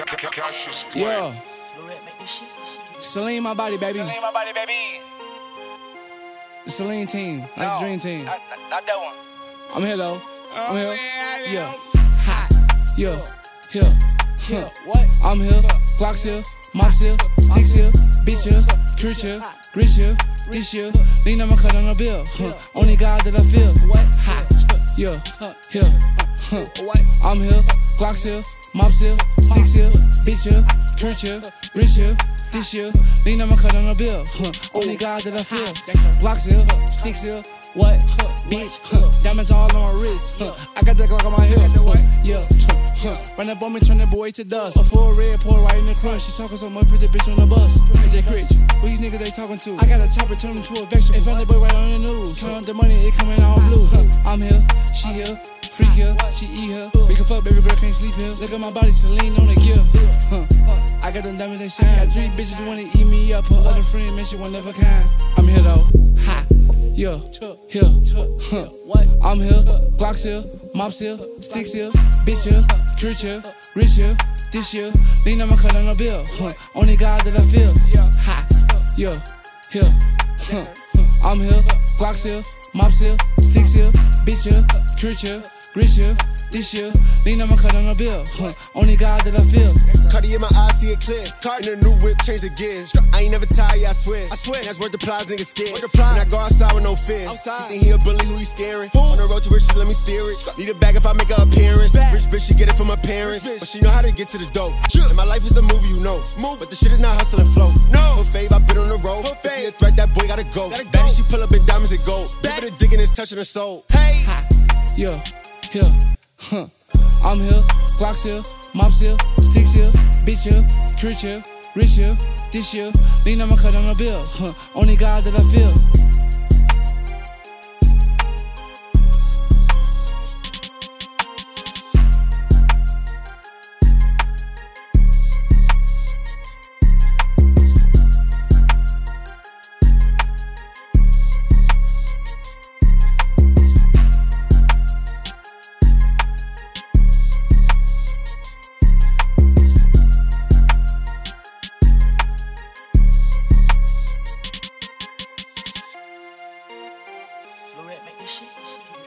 Yeah. Celine, my body, baby. Celine, my body, baby. The Celine team, like the dream team. Not that one. I'm here though. I'm here. Yeah. Hot. Yeah. Here. Huh. What? I'm here. Glocks here. Mops here. Sticks here. Bitch here. Crit here. Grit here. This year. Lean on my cut on the bill. Only God that I feel. What? Hot. Yeah. Here. What? I'm here. Glocks here. Mops here. Sticks here. Bitch here. Crit here. Rich here. This year, lean on my cut on the bill. Only God that I feel. Glocks here, sticks here. What? Bitch. Diamonds all on my wrist. I got that Glock on my hip. Yeah. Run up on me, turn that boy to dust. A full red, pour right in the crunch. She talking so much, put the bitch on the bus. AJ Critch, who these niggas they talking to? I got a chopper, turn him to a vegetable. If I boy right on the news, count the money, it coming out blue. I'm here, she here, freak here, she eat here. We can fuck, baby girl, can't sleep here. Look at my body, Celine on the gear. I got them diamonds, they shine. Got 3 bitches wanna eat me up. Her other friend, man, she one of a kind. I'm here though, ha, yeah, here, what? I'm here, Glocks here, mops here, sticks here, bitch here, crit here, rich here, this year, lean on my cut on the bill. Only God that I feel, ha, yeah, here, I'm here, Glocks here, mops here, sticks here, bitch here, crit here, rich here. This year, lean on my cut on the bill. Only God that I feel. Cardi in my eyes, see it clear. In a new whip, change the gears. I ain't never tired, yeah, I swear. That's worth the plies, niggas scared. When I go outside with no fear. You think he a bully, who he scaring? On the road to riches, let me steer it. Need a bag if I make an appearance. Rich bitch, she get it from her parents. But she know how to get to the dope. And my life is a movie, you know. But the shit is not hustle and flow. No. Her fave, I been on the road. If he a threat, that boy gotta go. Baddie, she pull up in diamonds and gold. Give her the digging, it's touching her soul. Hey! Yeah, here. I'm here, Glocks here, mops here, sticks here, bitch here, crit here, rich here, this year, lean on my cut on the bill. Only God that I feel. Make this shit.